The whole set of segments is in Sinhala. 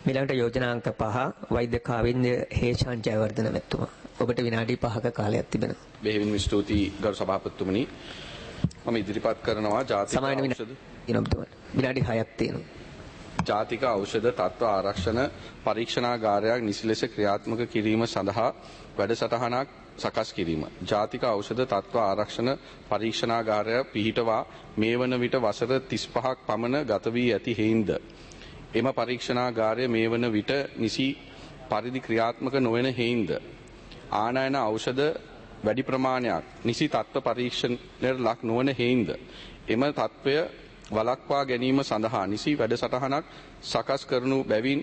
මිලකට යෝජනා අංක 5 වෛද්‍ය කාවින්ද හේෂාන් ජයවර්ධන මැතිතුමා. ඔබට විනාඩි 5ක කාලයක් තිබෙනවා. බෙහෙවින්ම ස්තුතියි ගරු සභාපතිතුමනි. මම ඉදිරිපත් කරනවා ජාතික ඖෂධ විනාඩි 6ක් තියෙනවා. ජාතික ඖෂධ තත්ත්ව ආරක්ෂණ පරීක්ෂණාගාරයක් නිසි ලෙස ක්‍රියාත්මක කිරීම සඳහා වැඩසටහනක් සකස් කිරීම. ජාතික ඖෂධ තත්ත්ව ආරක්ෂණ පරීක්ෂණාගාරය පිහිටවා මේ වන විට වසර 35ක් පමණ ගත වී ඇති හේින්ද එම පරීක්ෂණාගාරය මේ වන විට නිසි පරිදි ක්‍රියාත්මක නොවන හේින්ද ආනයන ඖෂධ වැඩි ප්‍රමාණයක් නිසි තත්ත්ව පරීක්ෂණයට ලක් නොවන හේින්ද එම තත්ත්වය වළක්වා ගැනීම සඳහා නිසි වැඩසටහනක් සකස් කරනු බැවින්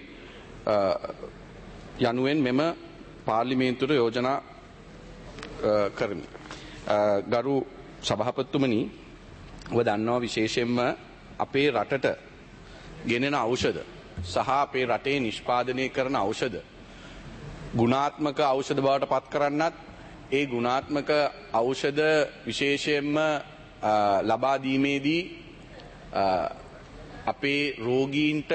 යනුවෙන් මෙම පාර්ලිමේන්තුවට යෝජනා කරමි. ගරු සභාපතිතුමනි, ඔබ දන්නවා විශේෂයෙන්ම අපේ රටට ගෙනෙන ඖෂධ සහ අපේ රටේ නිෂ්පාදනය කරන ඖෂධ ගුණාත්මක ඖෂධ බවට පත් කරන්නත් ඒ ගුණාත්මක ඖෂධ විශේෂයෙන්ම ලබා දීමේදී අපේ රෝගීන්ට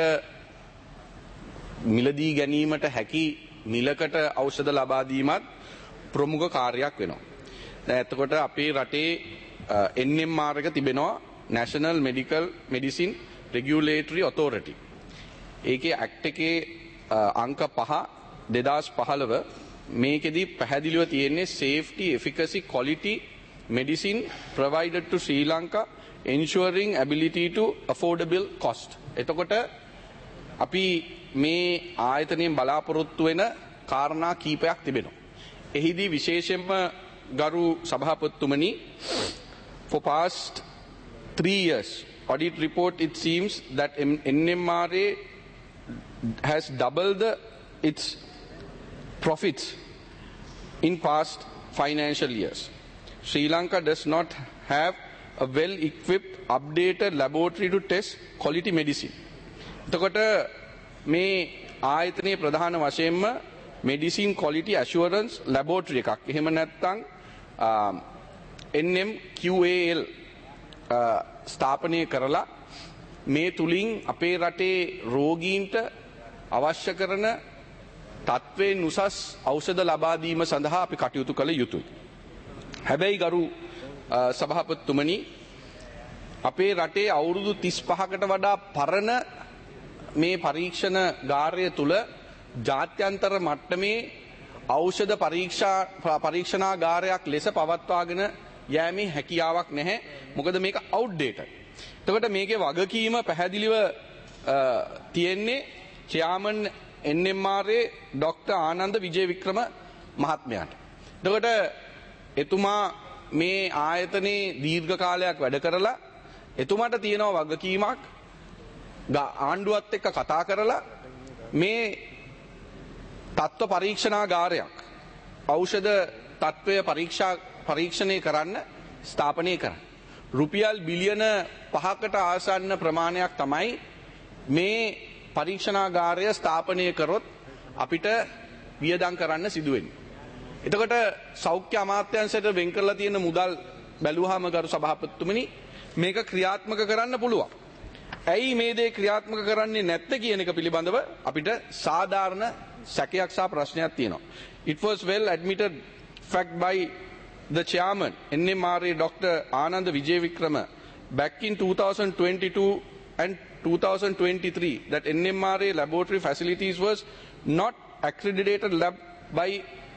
මිලදී ගැනීමට හැකි මිලකට ඖෂධ ලබා දීමත් ප්‍රමුඛ කාර්යයක් වෙනවා. දැන් එතකොට අපේ රටේ NMR එක තිබෙනවා National Medical Medicine Regulatory Authority. ඒකේ ඇක්ට් එකේ අංක 5 2015 මේකෙදි පැහැදිලිව තියෙන්නේ safety efficacy quality medicine provided to Sri Lanka ensuring ability to affordable cost. එතකොට අපි මේ ආයතනයෙන් බලාපොරොත්තු වෙන කාරණා කීපයක් තිබෙනවා. එහිදී විශේෂයෙන්ම ගරු සභාපතිතුමනි, for past 3 years audit report it seems that NMRA has doubled its profits in past financial years. Sri Lanka does not have a well equipped updated laboratory to test quality medicine. එතකොට මේ ආයතනයේ ප්‍රධාන වශයෙන්ම medicine quality assurance laboratory එකක්. එහෙම නැත්නම් NMQAL ස්ථාපනය කරලා මේ තුලින් අපේ රටේ රෝගීන්ට අවශ්‍ය කරන තත්ත්වයෙන් උසස් ඖෂධ ලබා දීම සඳහා අපි කටයුතු කළ යුතුයි. හැබැයි ගරු සභාපතිතුමනි, අපේ රටේ අවුරුදු 35කට වඩා පරණ මේ පරීක්ෂණ ගාරය තුල ජාත්‍යන්තර මට්ටමේ ඖෂධ පරීක්ෂණාගාරයක් ලෙස පවත්වාගෙන යෑමේ හැකියාවක් නැහැ. මොකද මේක අවුට්ඩේටඩ්. එතකොට මේකේ වගකීම පැහැදිලිව තියෙන්නේ chairman NMRA doctor Ananda Wijewickrama මහත්මයාට. එතකොට එතුමා මේ ආයතනයේ දීර්ඝ කාලයක් වැඩ කරලා එතුමාට තියෙනවා වගකීමක් ආණ්ඩුවත් එක්ක කතා කරලා මේ තත්ත්ව පරීක්ෂණාගාරයක් ඖෂධ තත්ත්වය පරීක්ෂණය කරන්න ස්ථාපනය කරන්න. රුපියල් බිලියන 5කට ආසන්න ප්‍රමාණයක් තමයි මේ පරීක්ෂණාගාරය ස්ථාපනය කරොත් අපිට වියදම් කරන්න සිදු වෙන්නේ. එතකොට සෞඛ්‍ය අමාත්‍යාංශයට වෙන් කරලා තියෙන මුදල් බැලුවාම ගරු සභාපතිතුමනි, මේක ක්‍රියාත්මක කරන්න පුළුවන්. ඇයි මේ දේ ක්‍රියාත්මක කරන්නේ නැත්තේ කියන එක පිළිබඳව අපිට සාධාරණ සැකයක් සහ ප්‍රශ්නයක් තියෙනවා. It was well admitted fact by the chairman NMRA Dr. Anand Vijayavikrama back in 2022 and 2023 that NMRA laboratory facilities was not accredited lab by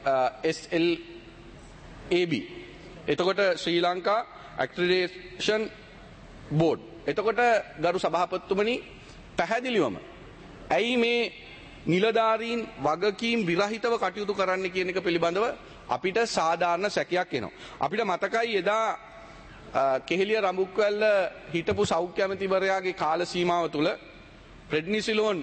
SLAB. එතකොට ශ්‍රී ලංකා accreditation board. එතකොට ගරු සභාපතිතුමනි, පැහැදිලිවම ඇයි මේ නිලධාරීන් වගකීම් විරහිතව කටයුතු කරන්න කියන එක පිළිබඳව අපිට සාධාරණ සැකයක් එනවා. අපිට මතකයි එදා කෙහෙලිය රඹුක්වැල්ල හිටපු සෞඛ්‍ය ඇමතිවරයාගේ කාල සීමාව තුල ප්‍රෙඩ්නිසිලෝන්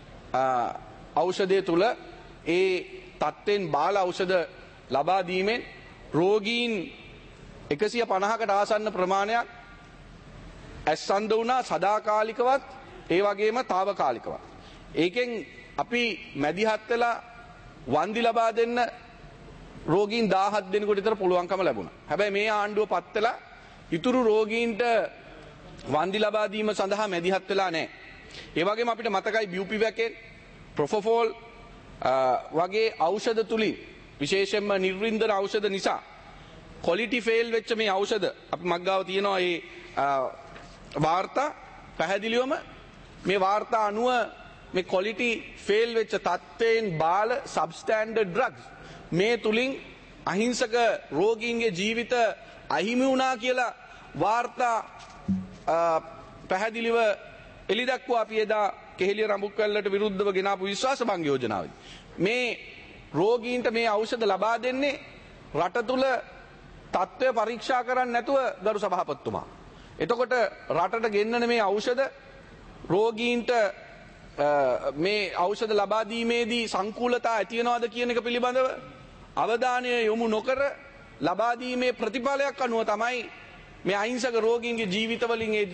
ඖෂධය තුල ඒ තත්ත්වෙන් බාල ඖෂධ ලබා දීමෙන් රෝගීන් 150කට ආසන්න ප්‍රමාණයක් ඇස්සන්ද වුණා, සදාකාලිකවත් ඒ වගේම తాවකාලිකවත්. ඒකෙන් අපි මැදිහත් වෙලා වන්දි ලබා දෙන්න රෝගීන් 17 දෙනෙකුට විතර පුළුවන්කම ලැබුණා. හැබැයි මේ ආණ්ඩුව පත් වෙලා ඉතුරු රෝගීන්ට වන්දි ලබා දීම සඳහා මැදිහත් වෙලා නැහැ. ඒ වගේම අපිට මතකයි BUP වැකේ ප්‍රොෆොෆෝල් වගේ ඖෂධ තුලින් විශේෂයෙන්ම නිර්වින්දන ඖෂධ නිසා ක්වොලිටි ෆේල් වෙච්ච මේ ඖෂධ අපි මග්ගාව තියෙනවා ඒ වාර්තා පැහැදිලිවම මේ වාර්තා අනුව මේ ක්වොලිටි ෆේල් වෙච්ච තත්ත්වයෙන් බාල සබ්ස්ටෑන්ඩඩ් ඩ්‍රග්ස් මේ තුලින් අහිංසක රෝගීන්ගේ ජීවිත අහිමි වුණා කියලා වාර්තා පැහැදිලිව එළිදක්වා අපි එදා කෙහෙලිය රඹුක්වැල්ලට විරුද්ධව ගෙනාපු විශ්වාස භංග යෝජනාවේදී මේ රෝගීන්ට මේ ඖෂධ ලබා දෙන්නේ රට තුල තත්ත්වය පරීක්ෂා කරන්නේ නැතුව ගරු සභාපතිතුමා. එතකොට රටට ගෙන්නන මේ ඖෂධ රෝගීන්ට මේ ඖෂධ ලබා දීමේදී සංකූලතා ඇති වෙනවද කියන එක පිළිබඳව අවධානය යොමු නොකර ලබා දීමේ ප්‍රතිඵලයක් අනුව තමයි මේ අහිංසක රෝගීන්ගේ ජීවිතවලින් ඒ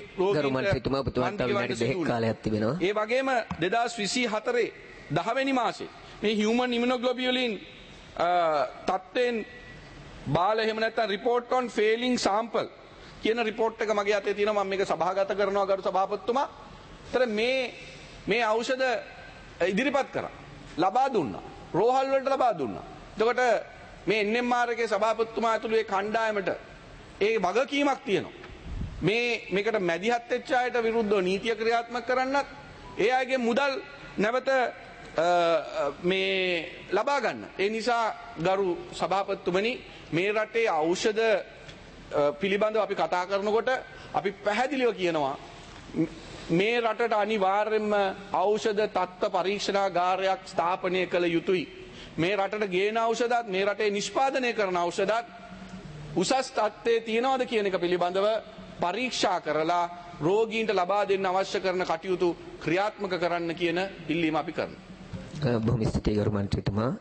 රෝගීන්ට ඒ වගේම 2024 10 වෙනි මාසේ මේ හියුමන් ඉමුනෝග්ලොබියුලින් තත්ත්වෙන් බාල එහෙම නැත්නම් report on failing sample කියන report එක මගේ අතේ තියෙනවා මම මේක සභාගත කරනවා ගරු සභාපතිතුමා. ඒතර මේ ඖෂධ ඉදිරිපත් කරා. ලබා දුන්නා. රෝහල් වලට ලබා දුන්නා. එතකොට මේ NMR එකේ සභාපතිතුමා ඇතුළු ඒ කණ්ඩායමට ඒ වගකීමක් තියෙනවා. මේකට මැදිහත් වෙච්ච අයට විරුද්ධව නීතිය ක්‍රියාත්මක කරන්නත් ඒ අයගේ මුදල් නැවත මේ ලබා ගන්න. ඒ නිසා ගරු සභාපතිතුමනි මේ රටේ ඖෂධ පිළිබඳව අපි කතා කරනකොට අපි පැහැදිලිව කියනවා මේ රටට අනිවාර්යයෙන්ම ඖෂධ තත්ත්ව පරීක්ෂණාගාරයක් ස්ථාපනය කළ යුතුයි. මේ රටට ගේන ඖෂධත් මේ රටේ නිෂ්පාදනය කරන ඖෂධත් උසස් තත්ත්වයේ තියනවාද කියන එක පිළිබඳව පරීක්ෂා කරලා රෝගීන්ට ලබා දෙන්න අවශ්‍ය කරන කටයුතු ක්‍රියාත්මක කරන්න කියන ඉල්ලීම අපි කරනවා. බොහොම ස්තුතියි ගරු මන්ත්‍රීතුමා.